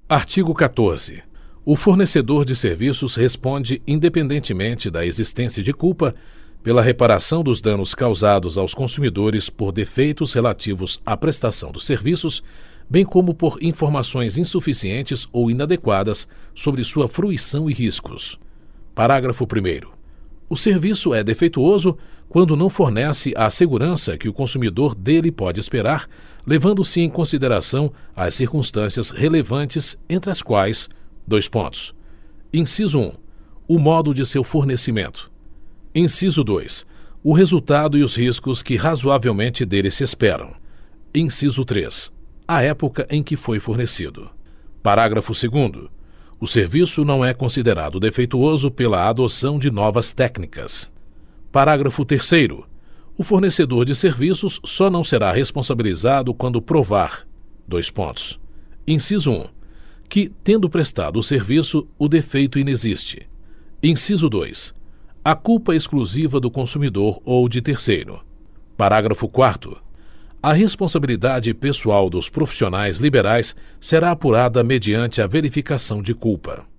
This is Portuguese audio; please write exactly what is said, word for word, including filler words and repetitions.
Artigo quatorze. O fornecedor de serviços responde, independentemente da existência de culpa, pela reparação dos danos causados aos consumidores por defeitos relativos à prestação dos serviços, bem como por informações insuficientes ou inadequadas sobre sua fruição e riscos. Parágrafo primeiro. O serviço é defeituoso quando não fornece a segurança que o consumidor dele pode esperar, levando-se em consideração as circunstâncias relevantes, entre as quais: dois pontos. Inciso um. O modo de seu fornecimento. Inciso dois. O resultado e os riscos que razoavelmente dele se esperam. Inciso três. A época em que foi fornecido. Parágrafo segundo. O serviço não é considerado defeituoso pela adoção de novas técnicas. Parágrafo terceiro. O fornecedor de serviços só não será responsabilizado quando provar: dois pontos. Inciso um. Que, tendo prestado o serviço, o defeito inexiste. Inciso dois. A culpa exclusiva do consumidor ou de terceiro. Parágrafo quarto. A responsabilidade pessoal dos profissionais liberais será apurada mediante a verificação de culpa.